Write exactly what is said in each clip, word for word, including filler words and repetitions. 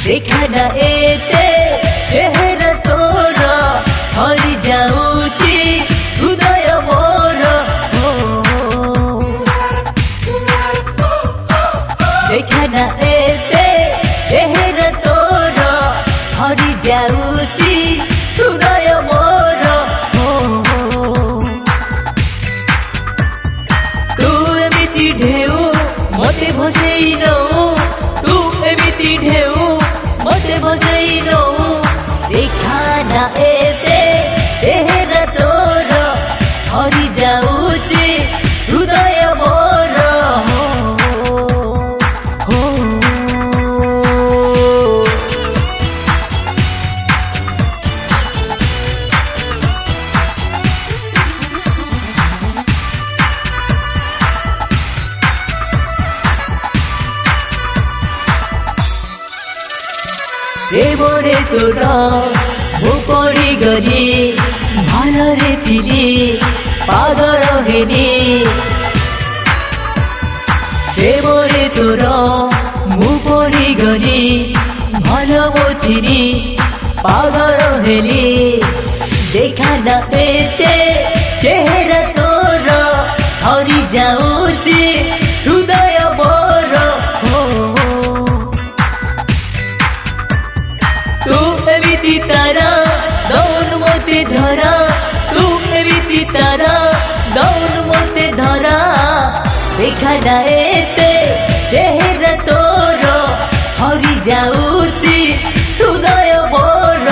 देखा ना एते चेहरा तोरा हरि जाऊची हृदय मोर देखा ना एते चेहरा तोरा हरि जाऊची हृदय मोर तू एमिति ढेउ मते भसेई नऊ तू एमिति ढेउ मते भसेई नऊ देखा ना एते चेहरा तोर हरि जाऊची हृदय मोर देवरे तोरा मु पड़ी गली भलरे थिली पागल हेली देवरे तोरा मु पड़ी गली भल थिली पागल हेली देखा ना एते चेहरा तोरा हरि जाऊची हृदय मोर तू एमिति तारा दौन मते धरा तू एमिति तारा दौन मते धरा देखा ना एते चेहरा तोर हरि जाऊची हृदय मोर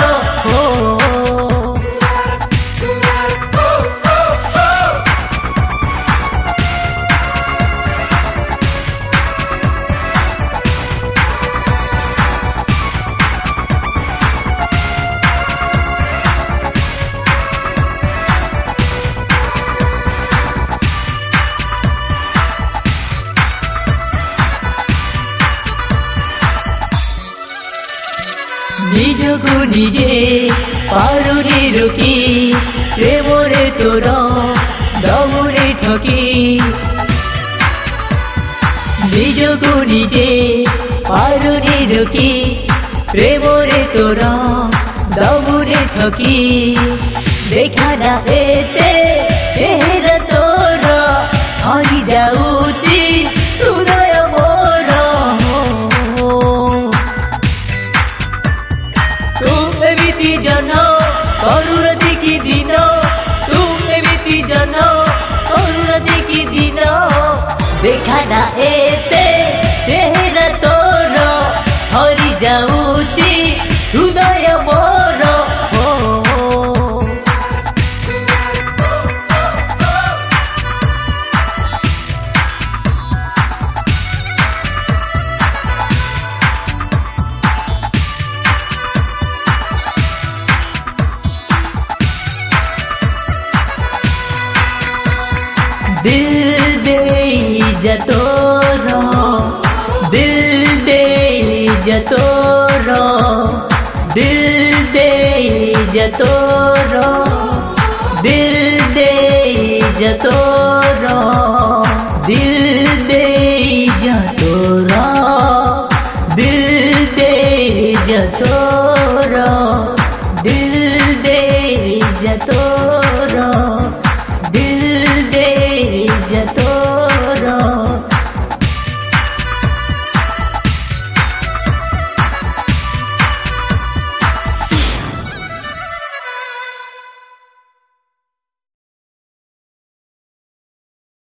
निजको निजे पारुनी रुकी प्रेमरे तोर दौरे ठकी निजको निजे पारुनी रुकी प्रेमरे तोर दौरे ठकी देखा ना एते चेहरा तोर हरि जाऊची हृदय मोर तू एमिति जन करुणती की दिन तू एमिति जन करुणती की दिन देखा ना एते चेहरा तोर हरि जाऊची हृदय मोर दिल दे जतोरो दिल दे जतोरो दिल दे जतोरो दिल दे जतोरो